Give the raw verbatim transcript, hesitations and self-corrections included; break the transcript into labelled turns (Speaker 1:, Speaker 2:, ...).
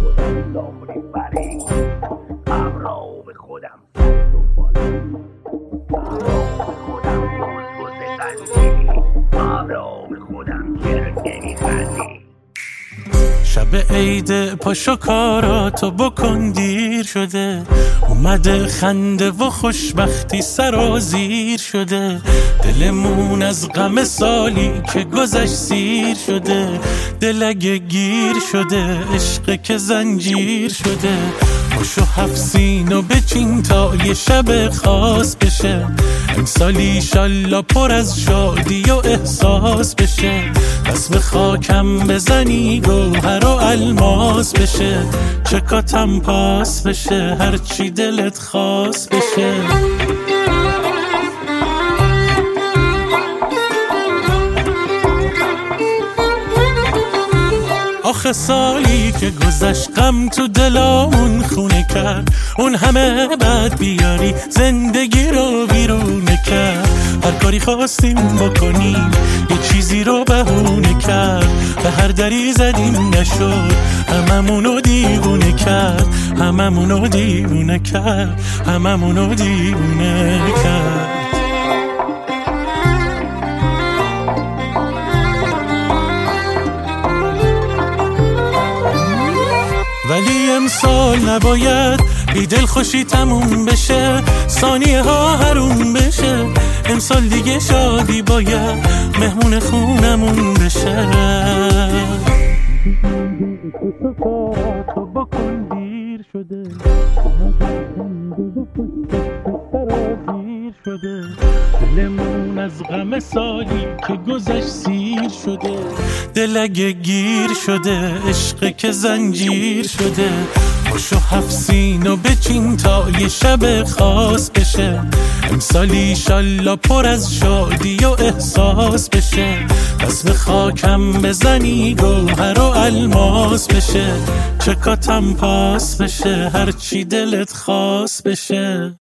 Speaker 1: خودم داخلی فرید همراه به خودم ساز و بالا همراه به خودم دوز و زغنی همراه به خودم گرگنی خندی.
Speaker 2: شب عید پاشو کاراتو بکن دیر شده، اومده خنده و خوشبختی سرازیر شده. دلمون از غم سالی که گذشت سیر شده، دل اگه گیر شده عشق که زنجیر شده. پاشو هفت سینو بچین تا یه شب خاص بشه، امسال ایشالله پر از شادی و احساس بشه. دست به خاکم بزنی گوهر و الماس بشه، چکاتم پاس بشه هرچی دلت خواست بشه. آخه سالی که گذشت غم تو دلامون خونه کرد، اون همه بعد بیاری زندگی رو بیرونه کرد. هر کاری خواستیم بکنیم یه چیزی رو بهونه کرد، به هر دری زدیم نشد هممونو دیوونه کرد، هممونو دیوونه کرد، هممونو دیوونه کرد. ولی امسال نباید بی دل خوشی تموم بشه، ثانیه ها حروم بشه. امسال دیگه شادی باید مهمون خونمون بشه. تو بکن دیر شده، شده دلمون از غم سالی که گذشت سیر شده. دل اگه گیر شده عشق که زنجیر شده. پاشو هفت سینو بچین تا یه شب خاص بشه، امسال ایشالله پر از شادی و احساس بشه. دست به خاکم بزنی گوهر و الماس بشه، چکاتم پاس بشه هرچی دلت خواست بشه.